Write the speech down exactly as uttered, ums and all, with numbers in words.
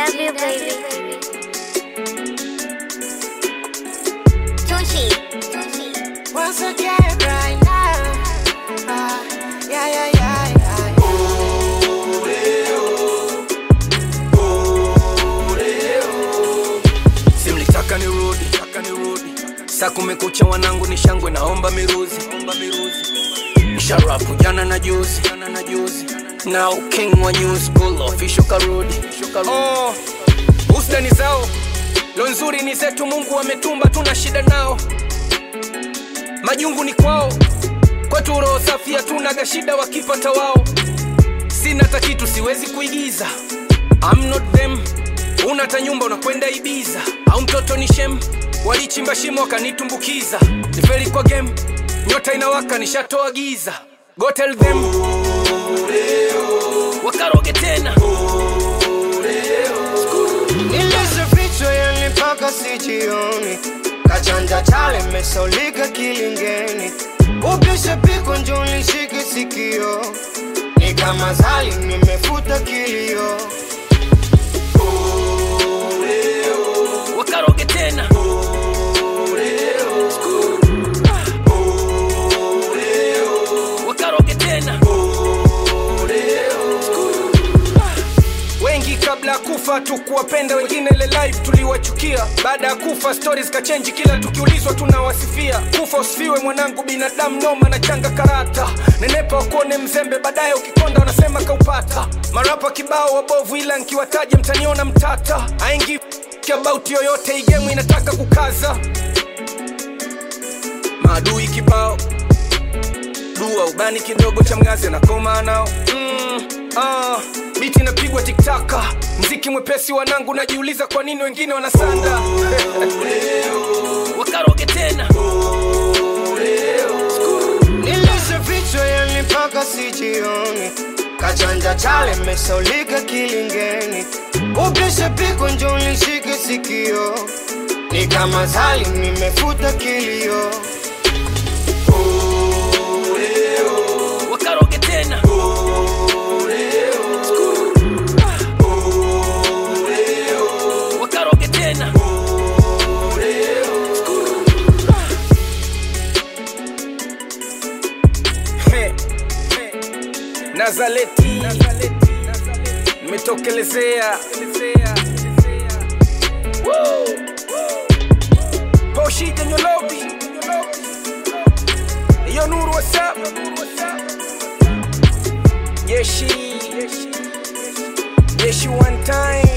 W, baby. Tunchi. Once again, right now. Uh, yeah, yeah, yeah, yeah. Oh, eh, oh. Oh, eh, oh. Simlitaka nirudi, taka nirudi. Saa kumekucha wanangu ni shangwe naomba miruzi, omba miruzi. Nisharapu jana na juzi, jana na juzi. Now king wa new school official karudi. Oh, ustani zao lo nzuri ni zetu, Mungu ametumba, tuna shida nao. Majungu ni kwao, kwetu roho safi hatuna shida wakipata wao. Sina hata kitu siwezi kuigiza, I'm not them. Una ta nyumba unakwenda Ibiza, au mtoto ni shem, walichimba shimo wakanitumbukiza. Nifeli kwa game, nyota inawaka nishatoa giza. Go tell them wakaroge tena. Nileze vichwa yani paka sijioni, kachanja chale mesaulika kilingeni. Upishe piko njoni shiki sikio, ni kama zali nimefuta kilio. Wakaroge tena. Wakaroge tena. Wengi kabla kufa tukuwapenda, wengine le life tuliwachukia. Baada ya kufa stories kachange, kila tukiulizwa tunawasifia. Kufa usifiwe mwanangu, binadamu noma na changa karata. Nenepa wakuone mzembe, baadaye ukikonda wanasema kaupata. Marapa kibao wabovu ila nkiwataje mtaniona mtata. Aingi about yoyote, hii game inataka kukaza. Maadui kibao, dua ubani kidogo cha mgazi na koma nao. Mm, ah, biti inapigwa tiktaka, mziki mwepesi wanangu, najiuliza kwa nini wengine wanasanda. Wakaroge tena. Nileze vichwa yani paka sijioni, kachanja chale mesaulika kilingeni. Upishe piko njoni shiki sikio, ni kama zali nimefuta kilio. Wakaroge tena. Wakaroge tena. Nazaleti nimetokelezea. Poshi Jenyolobi, yo Nuru what's up? Yeshi Yeshi one time.